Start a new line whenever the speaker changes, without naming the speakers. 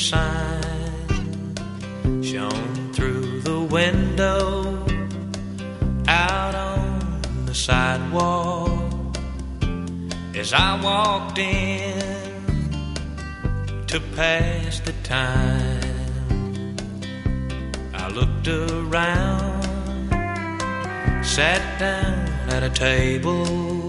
sign shone through the window out on the sidewalk as I walked in to pass the time. I looked around, sat down at a table